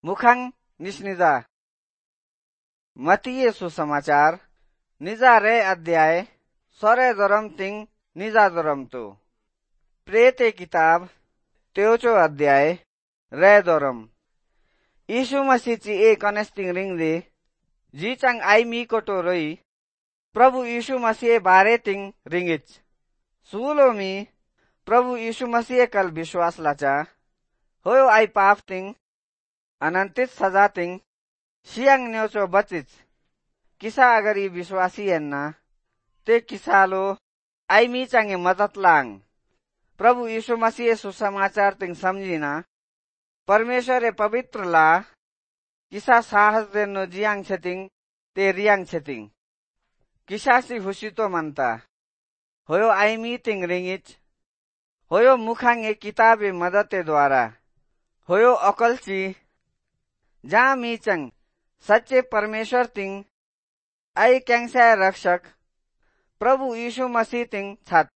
मुखाङ निस्निजा मतीय सुसमाचार निजा रे अध्याय सरे दरम तिंग निजा दरम तो प्रेते किताब त्योचो अध्याय रे दरम यीशु मसीह ची एक अनेस्टिंग रिंग दे जी चंग आई मी कोटो रही प्रभु यीशु मसीह बारे तिंग रिंगिच सुलो मी प्रभु यीशु मसीह कल विश्वास लाचा होयो आई पाप तिंग अनंतित सजा तिंग शियांग न्योचो बचिच किसा अगर ये विश्वासी है ना ते किसालो आई मी चंगे मदद लांग प्रभु यीशु मसीह सुसमाचार तिंग समझीना परमेश्वर पवित्र ला किसा साहस देनो जियांग छतिंग ते रियांग छतिंग किसा सी हुसी तो मनता होयो आई मी तिंग रिंगिच होयो मुखांगे किताबे मदते द्वारा होयो अकलची जा मी चंग सच्चे परमेश्वर तिंग आई कैंसा रक्षक प्रभु यीशु मसीह तिंग छत